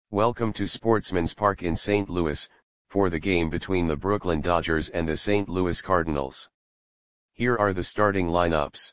Welcome to Sportsman's Park in St. Louis, for the game between the Brooklyn Dodgers and the St. Louis Cardinals. Here are the starting lineups.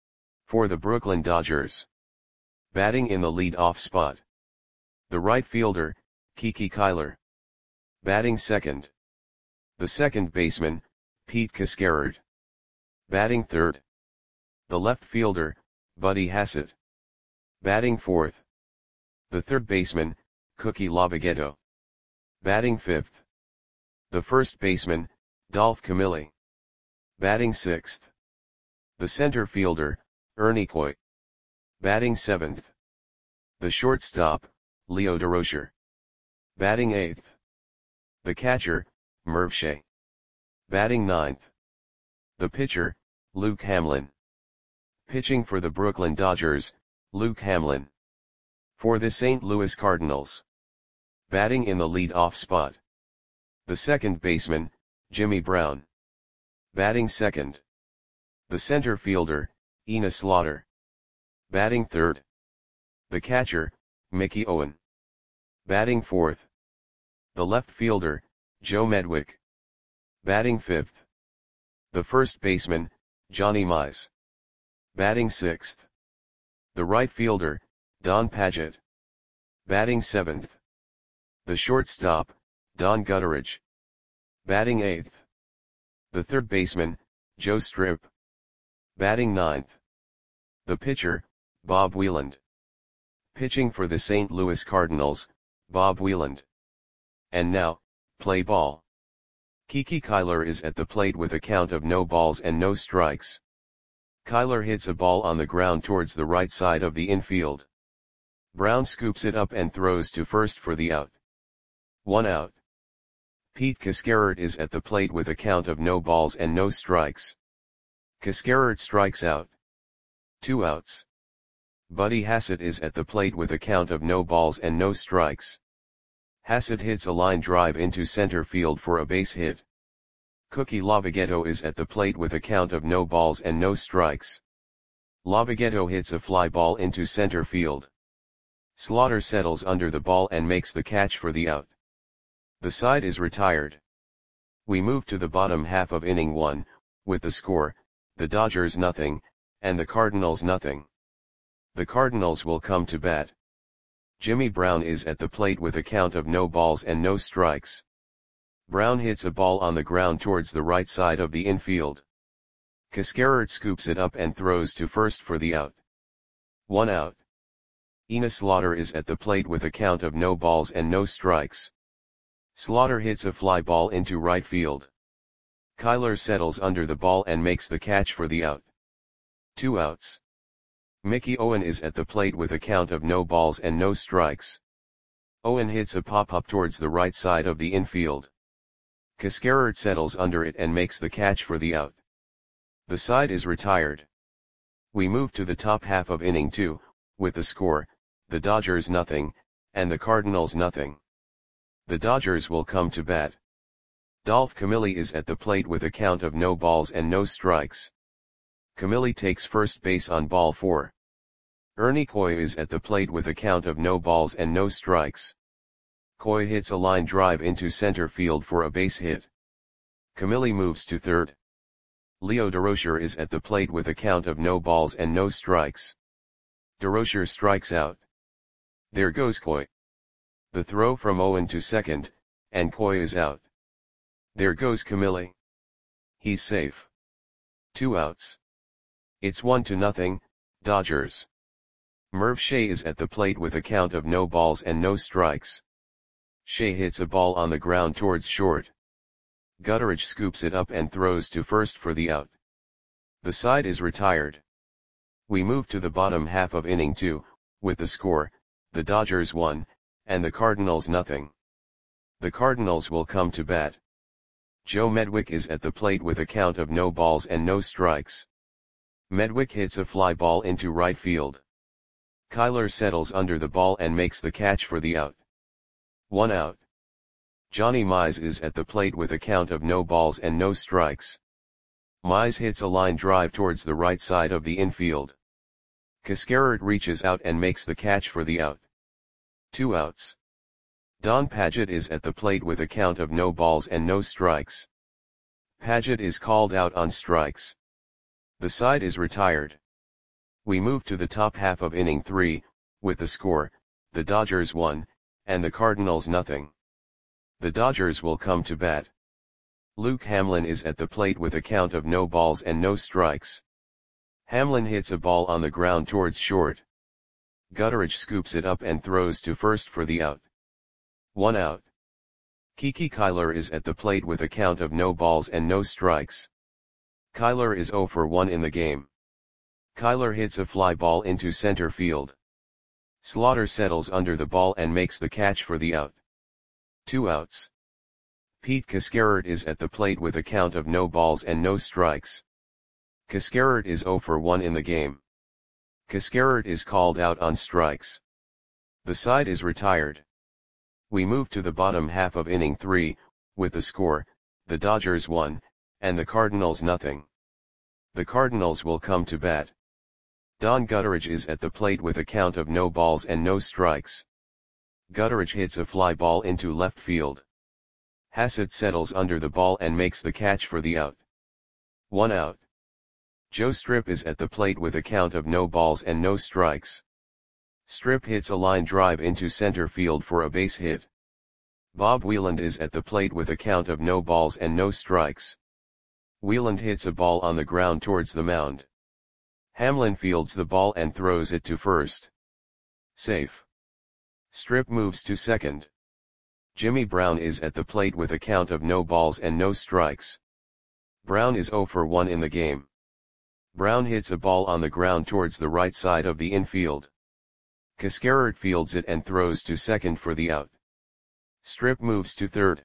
For the Brooklyn Dodgers. Batting in the lead-off spot. The right fielder, Kiki Kyler. Batting second. The second baseman, Pete Cascarard. Batting third. The left fielder, Buddy Hassett. Batting fourth. The third baseman, Cookie Lavagetto. Batting fifth. The first baseman, Dolph Camilli. Batting sixth. The center fielder, Ernie Coy. Batting seventh. The shortstop, Leo Durocher. Batting eighth. The catcher, Merv Shea. Batting ninth. The pitcher, Luke Hamlin. Pitching for the Brooklyn Dodgers, Luke Hamlin. For the St. Louis Cardinals. Batting in the lead-off spot. The second baseman, Jimmy Brown. Batting second. The center fielder, Enos Slaughter. Batting third. The catcher, Mickey Owen. Batting fourth. The left fielder, Joe Medwick. Batting fifth. The first baseman, Johnny Mize. Batting sixth. The right fielder, Don Padgett. Batting seventh. The shortstop, Don Gutteridge. Batting eighth. The third baseman, Joe Strip. Batting ninth. The pitcher, Bob Wieland. Pitching for the St. Louis Cardinals, Bob Wieland. And now, play ball. Kiki Kyler is at the plate with a count of no balls and no strikes. Kyler hits a ball on the ground towards the right side of the infield. Brown scoops it up and throws to first for the out. 1 out. Pete Cascarard is at the plate with a count of no balls and no strikes. Cascarard strikes out. 2 outs. Buddy Hassett is at the plate with a count of no balls and no strikes. Hassett hits a line drive into center field for a base hit. Cookie Lavagetto is at the plate with a count of no balls and no strikes. Lavagetto hits a fly ball into center field. Slaughter settles under the ball and makes the catch for the out. The side is retired. We move to the bottom half of inning 1, with the score, the Dodgers nothing, and the Cardinals nothing. The Cardinals will come to bat. Jimmy Brown is at the plate with a count of no balls and no strikes. Brown hits a ball on the ground towards the right side of the infield. Cascarard scoops it up and throws to first for the out. 1 out. Enos Slaughter is at the plate with a count of no balls and no strikes. Slaughter hits a fly ball into right field. Kyler settles under the ball and makes the catch for the out. 2 outs. Mickey Owen is at the plate with a count of no balls and no strikes. Owen hits a pop-up towards the right side of the infield. Cascarard settles under it and makes the catch for the out. The side is retired. We move to the top half of inning 2, with the score, the Dodgers nothing, and the Cardinals nothing. The Dodgers will come to bat. Dolph Camilli is at the plate with a count of no balls and no strikes. Camilli takes first base on ball 4. Ernie Coy is at the plate with a count of no balls and no strikes. Coy hits a line drive into center field for a base hit. Camilli moves to third. Leo Durocher is at the plate with a count of no balls and no strikes. Durocher strikes out. There goes Coy. The throw from Owen to second, and Coy is out. There goes Camilli. He's safe. 2 outs. It's 1-0, Dodgers. Merv Shea is at the plate with a count of no balls and no strikes. Shea hits a ball on the ground towards short. Gutteridge scoops it up and throws to first for the out. The side is retired. We move to the bottom half of inning 2, with the score, the Dodgers 1, and the Cardinals nothing. The Cardinals will come to bat. Joe Medwick is at the plate with a count of no balls and no strikes. Medwick hits a fly ball into right field. Kyler settles under the ball and makes the catch for the out. 1 out. Johnny Mize is at the plate with a count of no balls and no strikes. Mize hits a line drive towards the right side of the infield. Cascarard reaches out and makes the catch for the out. 2 outs. Don Padgett is at the plate with a count of no balls and no strikes. Padgett is called out on strikes. The side is retired. We move to the top half of inning 3, with the score, the Dodgers 1, and the Cardinals nothing. The Dodgers will come to bat. Luke Hamlin is at the plate with a count of no balls and no strikes. Hamlin hits a ball on the ground towards short. Gutteridge scoops it up and throws to first for the out. 1 out. Kiki Kyler is at the plate with a count of no balls and no strikes. Kyler is 0 for 1 in the game. Kyler hits a fly ball into center field. Slaughter settles under the ball and makes the catch for the out. 2 outs. Pete Cascarert is at the plate with a count of no balls and no strikes. Cascarert is 0 for 1 in the game. Cascarert is called out on strikes. The side is retired. We move to the bottom half of inning 3, with the score, the Dodgers 1, and the Cardinals nothing. The Cardinals will come to bat. Don Gutteridge is at the plate with a count of no balls and no strikes. Gutteridge hits a fly ball into left field. Hassett settles under the ball and makes the catch for the out. 1 out. Joe Strip is at the plate with a count of no balls and no strikes. Strip hits a line drive into center field for a base hit. Bob Wieland is at the plate with a count of no balls and no strikes. Wieland hits a ball on the ground towards the mound. Hamlin fields the ball and throws it to first. Safe. Strip moves to second. Jimmy Brown is at the plate with a count of no balls and no strikes. Brown is 0 for 1 in the game. Brown hits a ball on the ground towards the right side of the infield. Cascarert fields it and throws to second for the out. Strip moves to third.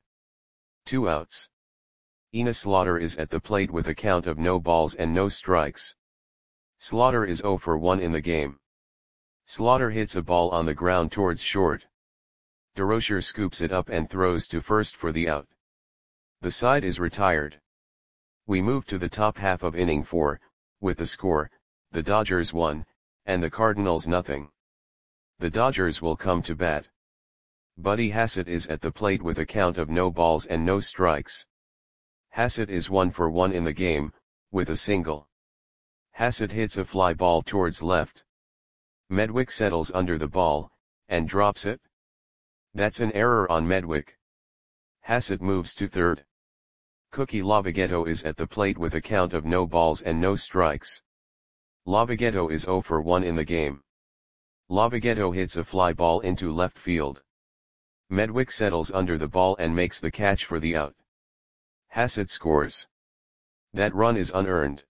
2 outs. Enos Slaughter is at the plate with a count of no balls and no strikes. Slaughter is 0 for 1 in the game. Slaughter hits a ball on the ground towards short. DeRocher scoops it up and throws to first for the out. The side is retired. We move to the top half of inning 4, with the score, the Dodgers 1, and the Cardinals nothing. The Dodgers will come to bat. Buddy Hassett is at the plate with a count of no balls and no strikes. Hassett is 1 for 1 in the game, with a single. Hassett hits a fly ball towards left. Medwick settles under the ball, and drops it. That's an error on Medwick. Hassett moves to third. Cookie Lavagetto is at the plate with a count of no balls and no strikes. Lavagetto is 0 for 1 in the game. Lavagetto hits a fly ball into left field. Medwick settles under the ball and makes the catch for the out. Hassett scores. That run is unearned.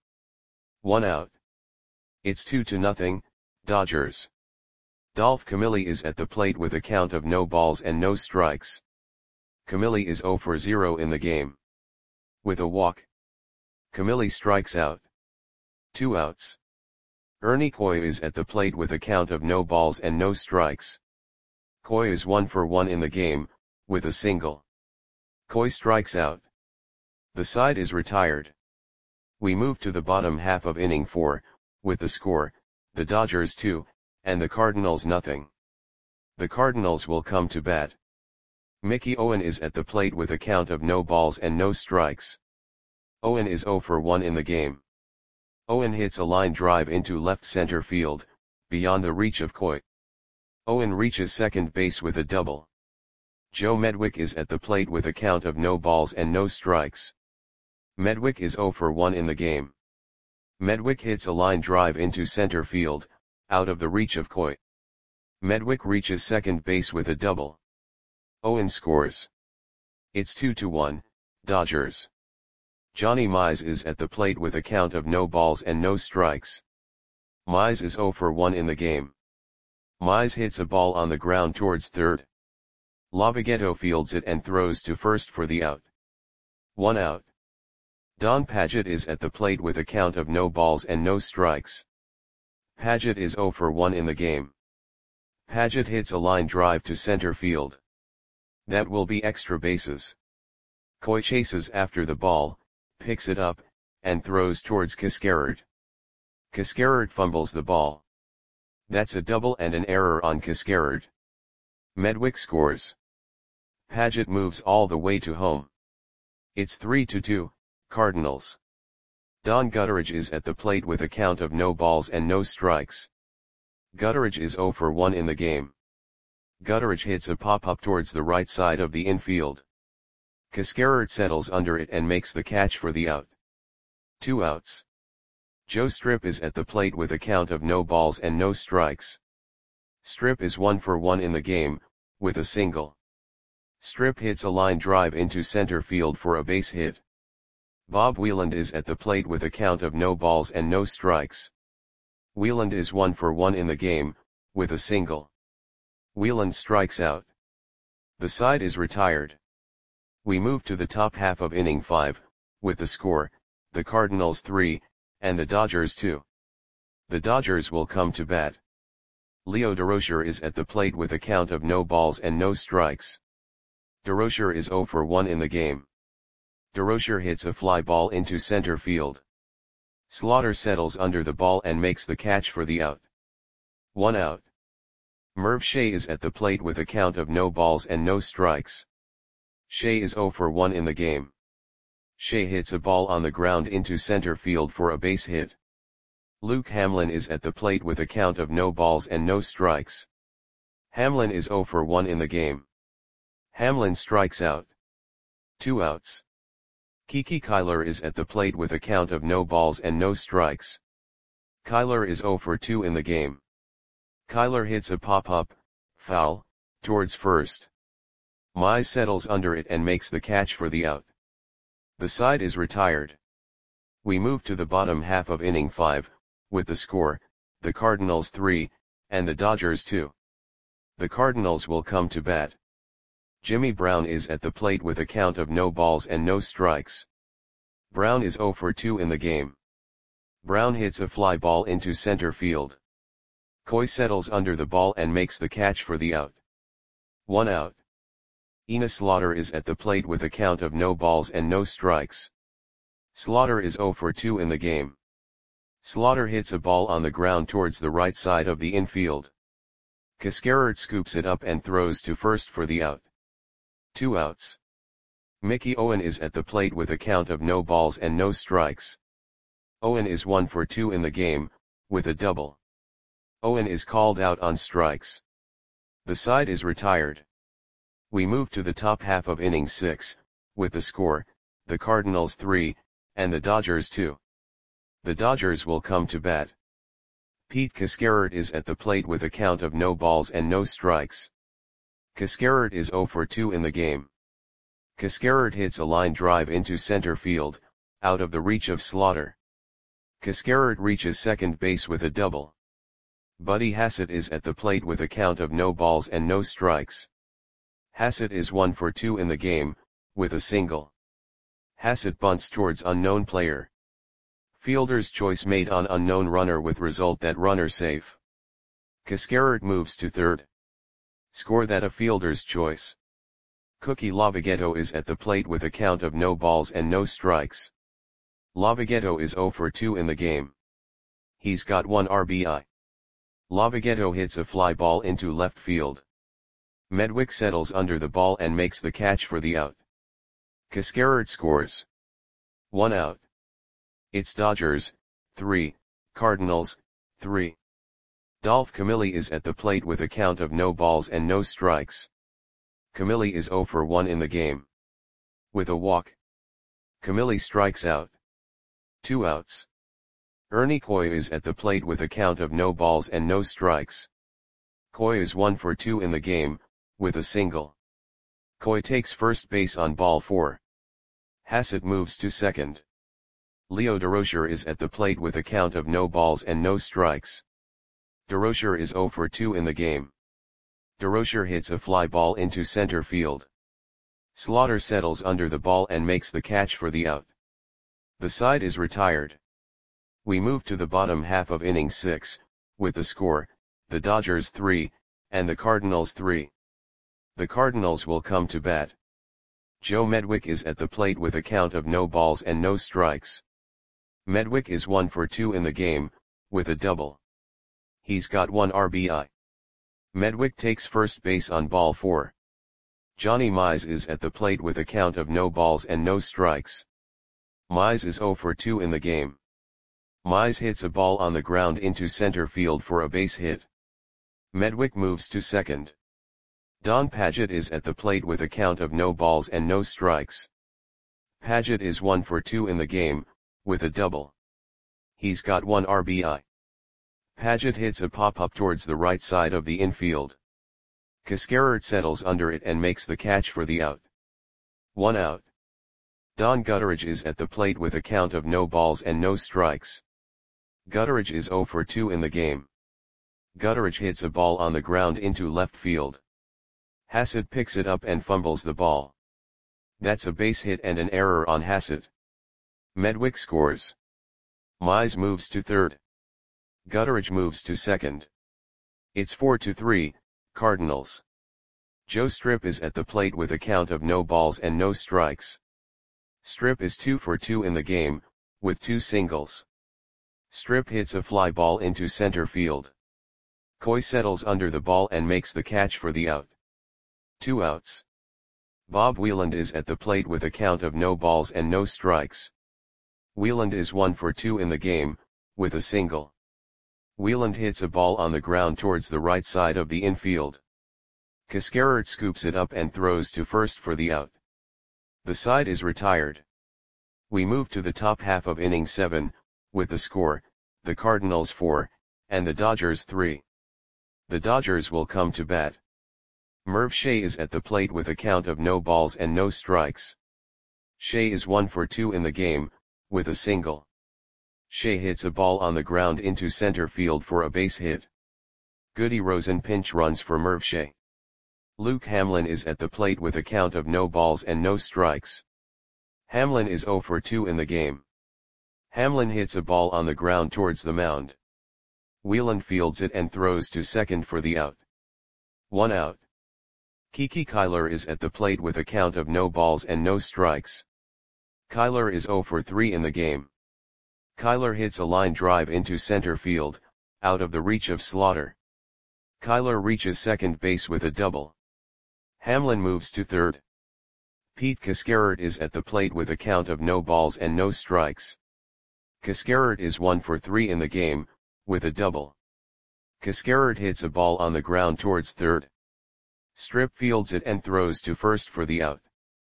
1 out. It's 2-0, Dodgers. Dolph Camilli is at the plate with a count of no balls and no strikes. Camilli is 0 for 0 in the game. With a walk, Camilli strikes out. 2 outs. Ernie Coy is at the plate with a count of no balls and no strikes. Coy is 1 for 1 in the game, with a single. Coy strikes out. The side is retired. We move to the bottom half of inning 4, with the score, the Dodgers 2, and the Cardinals nothing. The Cardinals will come to bat. Mickey Owen is at the plate with a count of no balls and no strikes. Owen is 0 for 1 in the game. Owen hits a line drive into left center field, beyond the reach of Coy. Owen reaches second base with a double. Joe Medwick is at the plate with a count of no balls and no strikes. Medwick is 0 for 1 in the game. Medwick hits a line drive into center field, out of the reach of Coy. Medwick reaches second base with a double. Owen scores. It's 2-1, Dodgers. Johnny Mize is at the plate with a count of no balls and no strikes. Mize is 0 for 1 in the game. Mize hits a ball on the ground towards third. Lavagetto fields it and throws to first for the out. 1 out. Don Padgett is at the plate with a count of no balls and no strikes. Padgett is 0 for 1 in the game. Padgett hits a line drive to center field. That will be extra bases. Coy chases after the ball, picks it up, and throws towards Cascarert. Cascarert fumbles the ball. That's a double and an error on Cascarert. Medwick scores. Paget moves all the way to home. It's 3-2, Cardinals. Don Gutteridge is at the plate with a count of no balls and no strikes. Gutteridge is 0 for 1 in the game. Gutteridge hits a pop-up towards the right side of the infield. Cascarert settles under it and makes the catch for the out. 2 outs. Joe Strip is at the plate with a count of no balls and no strikes. Strip is 1 for 1 in the game, with a single. Strip hits a line drive into center field for a base hit. Bob Wieland is at the plate with a count of no balls and no strikes. Wieland is 1 for 1 in the game, with a single. Wieland strikes out. The side is retired. We move to the top half of inning 5, with the score, the Cardinals 3, and the Dodgers 2. The Dodgers will come to bat. Leo Durocher is at the plate with a count of no balls and no strikes. Durocher is 0 for 1 in the game. Durocher hits a fly ball into center field. Slaughter settles under the ball and makes the catch for the out. 1 out. Merv Shea is at the plate with a count of no balls and no strikes. Shea is 0 for 1 in the game. Shea hits a ball on the ground into center field for a base hit. Luke Hamlin is at the plate with a count of no balls and no strikes. Hamlin is 0 for 1 in the game. Hamlin strikes out. 2 outs. Kiki Kyler is at the plate with a count of no balls and no strikes. Kyler is 0 for 2 in the game. Kyler hits a pop-up, foul, towards first. Mize settles under it and makes the catch for the out. The side is retired. We move to the bottom half of inning 5, with the score, the Cardinals 3, and the Dodgers 2. The Cardinals will come to bat. Jimmy Brown is at the plate with a count of no balls and no strikes. Brown is 0 for 2 in the game. Brown hits a fly ball into center field. Coy settles under the ball and makes the catch for the out. 1 out. Enos Slaughter is at the plate with a count of no balls and no strikes. Slaughter is 0 for 2 in the game. Slaughter hits a ball on the ground towards the right side of the infield. Cascarert scoops it up and throws to first for the out. 2 outs. Mickey Owen is at the plate with a count of no balls and no strikes. Owen is 1 for 2 in the game, with a double. Owen is called out on strikes. The side is retired. We move to the top half of inning 6, with the score, the Cardinals 3, and the Dodgers 2. The Dodgers will come to bat. Pete Cascarert is at the plate with a count of no balls and no strikes. Cascarert is 0 for 2 in the game. Cascarert hits a line drive into center field, out of the reach of Slaughter. Cascarert reaches second base with a double. Buddy Hassett is at the plate with a count of no balls and no strikes. Hassett is 1 for 2 in the game, with a single. Hassett bunts towards unknown player. Fielder's choice made on unknown runner with result that runner safe. Cascarert moves to third. Score that a fielder's choice. Cookie Lavagetto is at the plate with a count of no balls and no strikes. Lavagetto is 0 for 2 in the game. He's got 1 RBI. Lavagetto hits a fly ball into left field. Medwick settles under the ball and makes the catch for the out. Cascarert scores. 1 out. It's Dodgers, 3, Cardinals, 3. Dolph Camilli is at the plate with a count of no balls and no strikes. Camilli is 0 for 1 in the game. With a walk. Camilli strikes out. 2 outs. Ernie Coy is at the plate with a count of no balls and no strikes. Coy is 1 for 2 in the game, with a single. Coy takes first base on ball 4. Hassett moves to second. Leo Durocher is at the plate with a count of no balls and no strikes. Durocher is 0 for 2 in the game. Durocher hits a fly ball into center field. Slaughter settles under the ball and makes the catch for the out. The side is retired. We move to the bottom half of inning 6, with the score, the Dodgers 3, and the Cardinals 3. The Cardinals will come to bat. Joe Medwick is at the plate with a count of no balls and no strikes. Medwick is 1 for 2 in the game, with a double. He's got 1 RBI. Medwick takes first base on ball 4. Johnny Mize is at the plate with a count of no balls and no strikes. Mize is 0 for 2 in the game. Mize hits a ball on the ground into center field for a base hit. Medwick moves to second. Don Padgett is at the plate with a count of no balls and no strikes. Padgett is 1 for 2 in the game, with a double. He's got 1 RBI. Padgett hits a pop-up towards the right side of the infield. Cascarert settles under it and makes the catch for the out. 1 out. Don Gutteridge is at the plate with a count of no balls and no strikes. Gutteridge is 0 for 2 in the game. Gutteridge hits a ball on the ground into left field. Hassett picks it up and fumbles the ball. That's a base hit and an error on Hassett. Medwick scores. Mize moves to third. Gutteridge moves to second. It's 4-3, Cardinals. Joe Strip is at the plate with a count of no balls and no strikes. Strip is 2 for 2 in the game, with 2 singles. Strip hits a fly ball into center field. Coy settles under the ball and makes the catch for the out. 2 outs. Bob Wieland is at the plate with a count of no balls and no strikes. Wieland is 1 for 2 in the game, with a single. Wieland hits a ball on the ground towards the right side of the infield. Cascarert scoops it up and throws to first for the out. The side is retired. We move to the top half of inning 7, with the score, the Cardinals 4, and the Dodgers 3. The Dodgers will come to bat. Merv Shea is at the plate with a count of no balls and no strikes. Shea is 1 for 2 in the game, with a single. Shea hits a ball on the ground into center field for a base hit. Goody Rosen pinch runs for Merv Shea. Luke Hamlin is at the plate with a count of no balls and no strikes. Hamlin is 0 for 2 in the game. Hamlin hits a ball on the ground towards the mound. Wieland fields it and throws to second for the out. 1 out. Kiki Kyler is at the plate with a count of no balls and no strikes. Kyler is 0 for 3 in the game. Kyler hits a line drive into center field, out of the reach of Slaughter. Kyler reaches second base with a double. Hamlin moves to third. Pete Cascarert is at the plate with a count of no balls and no strikes. Cascarert is 1 for 3 in the game, with a double. Cascarert hits a ball on the ground towards third. Strip fields it and throws to first for the out.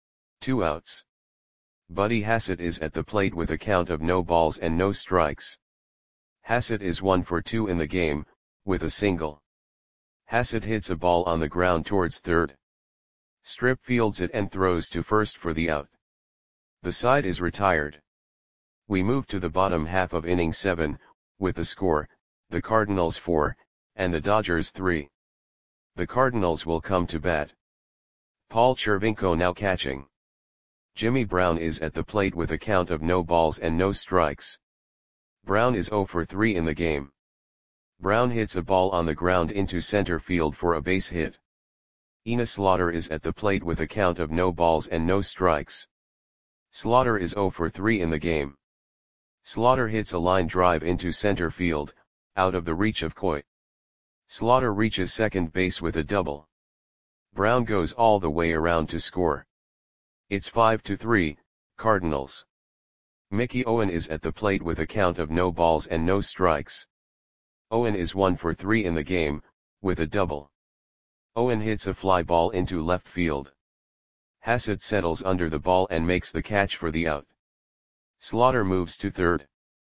2 outs. Buddy Hassett is at the plate with a count of no balls and no strikes. Hassett is 1 for 2 in the game, with a single. Hassett hits a ball on the ground towards third. Strip fields it and throws to first for the out. The side is retired. We move to the bottom half of inning 7, with the score, the Cardinals 4, and the Dodgers 3. The Cardinals will come to bat. Paul Chervinko now catching. Jimmy Brown is at the plate with a count of no balls and no strikes. Brown is 0 for 3 in the game. Brown hits a ball on the ground into center field for a base hit. Enos Slaughter is at the plate with a count of no balls and no strikes. Slaughter is 0 for 3 in the game. Slaughter hits a line drive into center field, out of the reach of Coy. Slaughter reaches second base with a double. Brown goes all the way around to score. It's 5-3, Cardinals. Mickey Owen is at the plate with a count of no balls and no strikes. Owen is 1 for 3 in the game, with a double. Owen hits a fly ball into left field. Hassett settles under the ball and makes the catch for the out. Slaughter moves to third.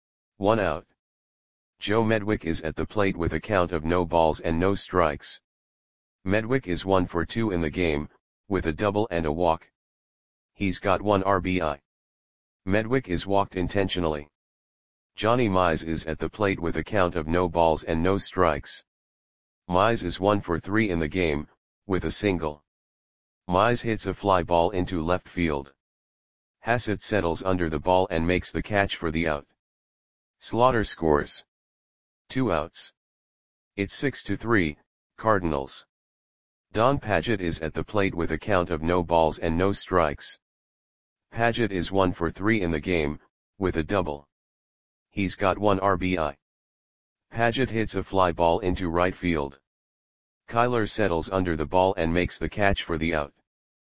1 out. Joe Medwick is at the plate with a count of no balls and no strikes. Medwick is 1 for 2 in the game, with a double and a walk. He's got 1 RBI. Medwick is walked intentionally. Johnny Mize is at the plate with a count of no balls and no strikes. Mize is 1 for 3 in the game, with a single. Mize hits a fly ball into left field. Hassett settles under the ball and makes the catch for the out. Slaughter scores. 2 outs. It's 6-3, Cardinals. Don Padgett is at the plate with a count of no balls and no strikes. Padgett is 1 for 3 in the game, with a double. He's got 1 RBI. Padgett hits a fly ball into right field. Kyler settles under the ball and makes the catch for the out.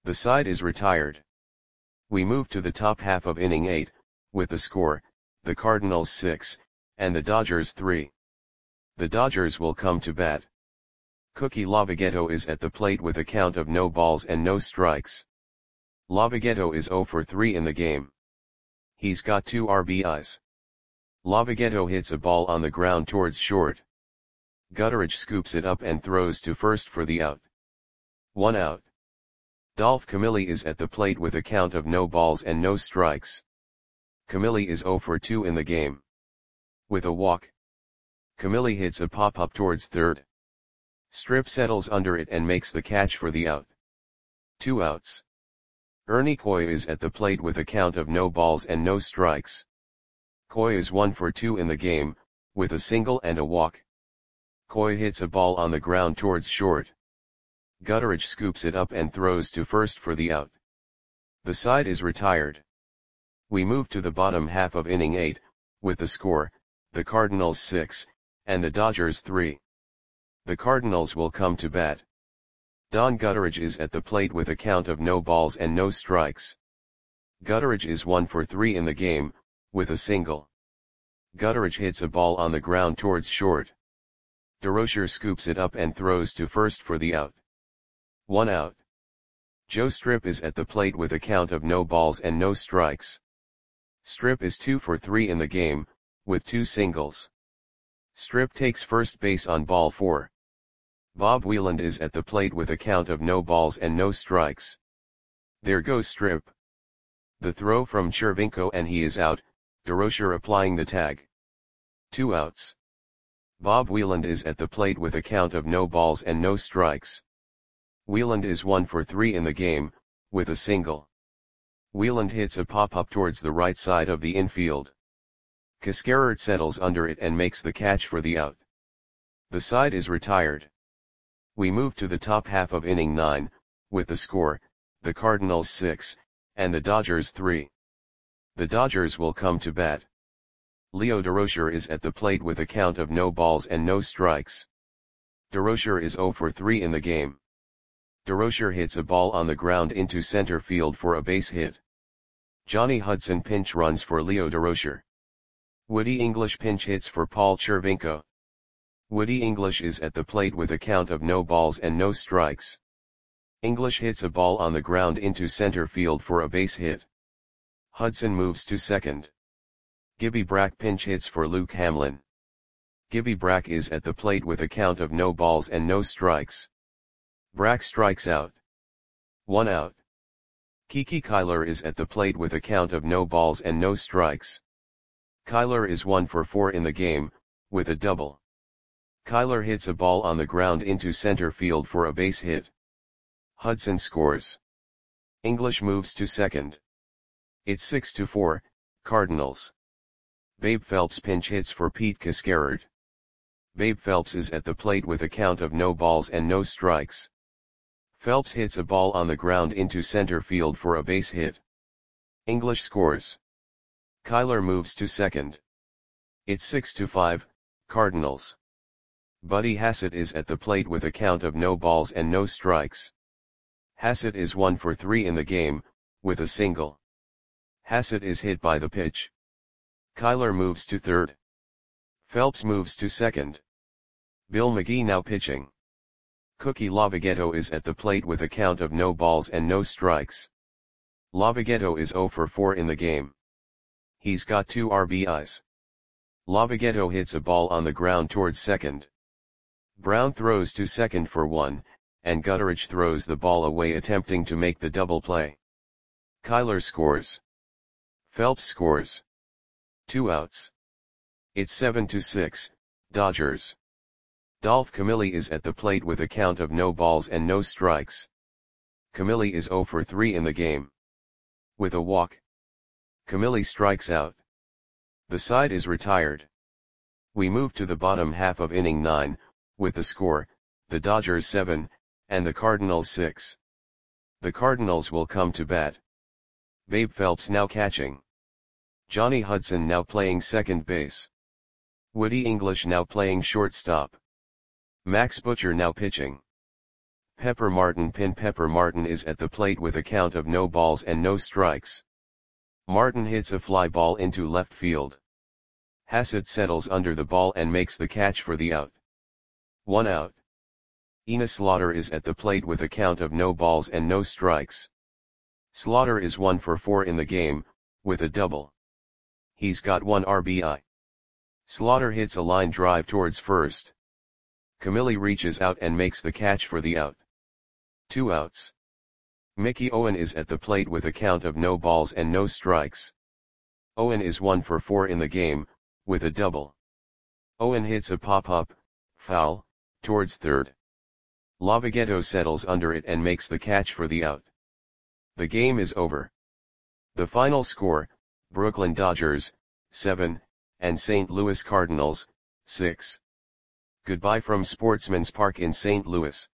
The side is retired. We move to the top half of inning 8, with the score, the Cardinals 6, and the Dodgers 3. The Dodgers will come to bat. Cookie Lavagetto is at the plate with a count of no balls and no strikes. Lavagetto is 0 for 3 in the game. He's got 2 RBIs. Lavagetto hits a ball on the ground towards short. Gutteridge scoops it up and throws to first for the out. 1 out. Dolph Camilli is at the plate with a count of no balls and no strikes. Camilli is 0 for 2 in the game. With a walk, Camilli hits a pop-up towards third. Strip settles under it and makes the catch for the out. 2 outs. Ernie Coy is at the plate with a count of no balls and no strikes. Coy is 1 for 2 in the game, with a single and a walk. Coy hits a ball on the ground towards short. Gutteridge scoops it up and throws to first for the out. The side is retired. We move to the bottom half of inning 8, with the score, the Cardinals 6, and the Dodgers 3. The Cardinals will come to bat. Don Gutteridge is at the plate with a count of no balls and no strikes. Gutteridge is 1 for 3 in the game, with a single. Gutteridge hits a ball on the ground towards short. DeRocher scoops it up and throws to first for the out. 1 out. Joe Strip is at the plate with a count of no balls and no strikes. Strip is 2 for 3 in the game, with 2 singles. Strip takes first base on ball 4. Bob Wieland is at the plate with a count of no balls and no strikes. There goes Strip. The throw from Chervinko and he is out, DeRocher applying the tag. 2 outs. Bob Wieland is at the plate with a count of no balls and no strikes. Wieland is 1 for 3 in the game, with a single. Wieland hits a pop-up towards the right side of the infield. Cascarert settles under it and makes the catch for the out. The side is retired. We move to the top half of inning 9, with the score, the Cardinals 6, and the Dodgers 3. The Dodgers will come to bat. Leo DeRocher is at the plate with a count of no balls and no strikes. DeRocher is 0 for 3 in the game. DeRocher hits a ball on the ground into center field for a base hit. Johnny Hudson pinch runs for Leo DeRocher. Woody English pinch hits for Paul Chervinko. Woody English is at the plate with a count of no balls and no strikes. English hits a ball on the ground into center field for a base hit. Hudson moves to second. Gibby Brack pinch hits for Luke Hamlin. Gibby Brack is at the plate with a count of no balls and no strikes. Brack strikes out. 1 out. Kiki Kyler is at the plate with a count of no balls and no strikes. Kyler is 1 for 4 in the game, with a double. Kyler hits a ball on the ground into center field for a base hit. Hudson scores. English moves to second. It's 6-4, Cardinals. Babe Phelps pinch hits for Pete Cascarert. Babe Phelps is at the plate with a count of no balls and no strikes. Phelps hits a ball on the ground into center field for a base hit. English scores. Kyler moves to second. It's 6-5, Cardinals. Buddy Hassett is at the plate with a count of no balls and no strikes. Hassett is 1 for 3 in the game, with a single. Hassett is hit by the pitch. Kyler moves to third. Phelps moves to second. Bill McGee now pitching. Cookie Lavagetto is at the plate with a count of no balls and no strikes. Lavagetto is 0 for 4 in the game. He's got 2 RBIs. Lavagetto hits a ball on the ground towards second. Brown throws to second for 1, and Gutteridge throws the ball away attempting to make the double play. Kyler scores. Phelps scores. 2 outs. It's 7-6, Dodgers. Dolph Camilli is at the plate with a count of no balls and no strikes. Camilli is 0 for 3 in the game. With a walk, Camilli strikes out. The side is retired. We move to the bottom half of inning 9, with the score, the Dodgers 7, and the Cardinals 6. The Cardinals will come to bat. Babe Phelps now catching. Johnny Hudson now playing second base. Woody English now playing shortstop. Max Butcher now pitching. Pepper Martin is at the plate with a count of no balls and no strikes. Martin hits a fly ball into left field. Hassett settles under the ball and makes the catch for the out. 1 out. Enos Slaughter is at the plate with a count of no balls and no strikes. Slaughter is 1 for 4 in the game, with a double. He's got 1 RBI. Slaughter hits a line drive towards first. Camilli reaches out and makes the catch for the out. 2 outs. Mickey Owen is at the plate with a count of no balls and no strikes. Owen is 1 for 4 in the game, with a double. Owen hits a pop-up, foul, towards third. Lavagetto settles under it and makes the catch for the out. The game is over. The final score, Brooklyn Dodgers, 7, and St. Louis Cardinals, 6. Goodbye from Sportsman's Park in St. Louis.